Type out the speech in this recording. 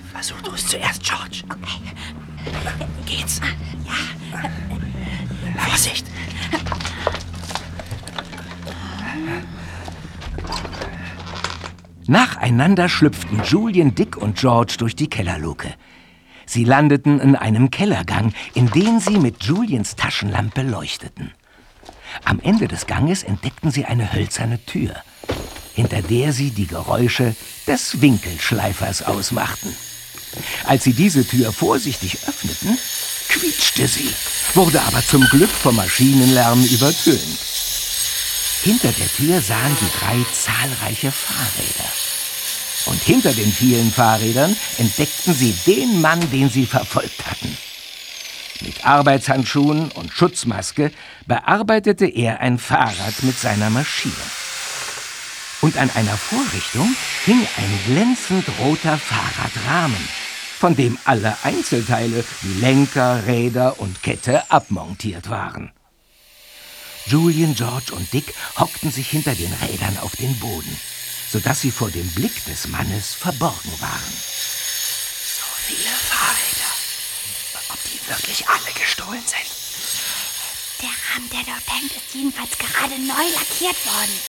Versuch du es zuerst, George. Okay. Geht's? Ja. Vorsicht! Nacheinander schlüpften Julian, Dick und George durch die Kellerluke. Sie landeten in einem Kellergang, in den sie mit Julians Taschenlampe leuchteten. Am Ende des Ganges entdeckten sie eine hölzerne Tür, hinter der sie die Geräusche des Winkelschleifers ausmachten. Als sie diese Tür vorsichtig öffneten, quietschte sie, wurde aber zum Glück vom Maschinenlärm übertönt. Hinter der Tür sahen die drei zahlreiche Fahrräder. Und hinter den vielen Fahrrädern entdeckten sie den Mann, den sie verfolgt hatten. Mit Arbeitshandschuhen und Schutzmaske bearbeitete er ein Fahrrad mit seiner Maschine. Und an einer Vorrichtung hing ein glänzend roter Fahrradrahmen, von dem alle Einzelteile wie Lenker, Räder und Kette abmontiert waren. Julian, George und Dick hockten sich hinter den Rädern auf den Boden, sodass sie vor dem Blick des Mannes verborgen waren. So viele Fahrräder. Ob die wirklich alle gestohlen sind? Der Rahmen, der dort hängt, ist jedenfalls gerade neu lackiert worden.